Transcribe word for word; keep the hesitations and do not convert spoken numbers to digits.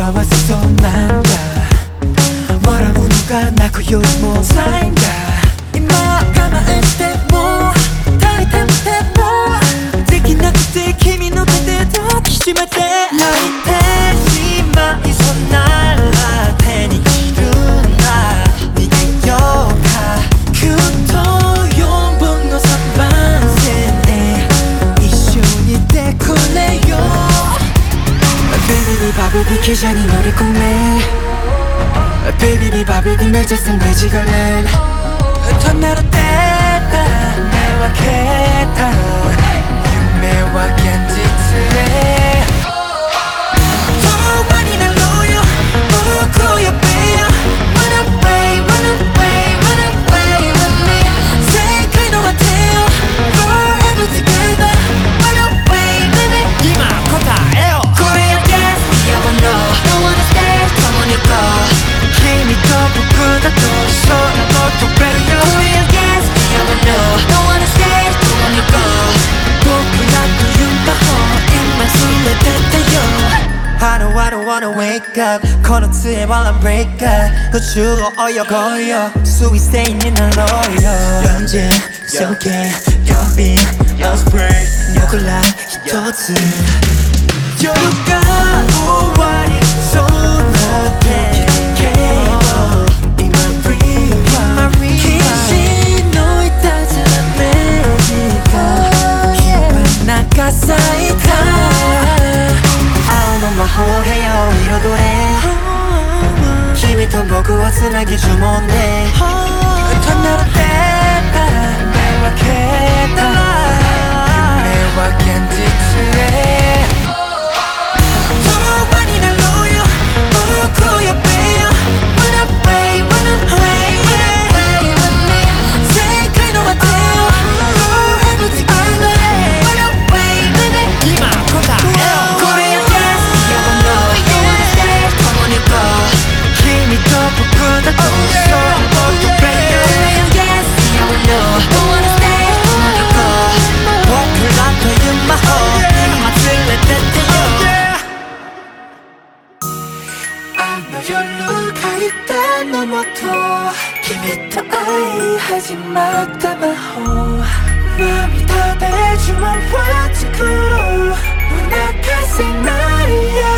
わせそうなんだ笑うのが泣くよりも辛いんだ今我慢しても耐えてみてもできなくて君の手で抱きしめて泣いてしまいそうなら手に切るな逃げようかきっとよんぶんのさんばん線で一緒にいてくれよ비비비 바비비 기전이 너를 꿈에 비비비 바비비 맺었음 내지 걸렌 턴내로 떼다 내와 개다夢は現実へ遠になろうよ僕を呼べよ Run away, run away, run away with me 世界の果てよ Forever together Run away, baby 今答えよDon't wanna stay, come on you go 君と僕だと空も飛べるよ Korean gas, never know Don't wanna stay, come on you go 僕らという魔法今連れてってよ I don't, I don't wanna wake up この杖は I'm break up 宇宙を泳ごうよ Sweet stayになろうよ현재 속에 여빈 Lost break 僕ら一つ夜が終わりそうな時計を今 Rewind 必死のいたずら目が火花が咲いた青の魔法部屋を彩れ君と僕をつなぎ呪文で離れてた目は消えた夢は現実へ君と愛始まった魔法涙で呪文は作ろうお腹せないよ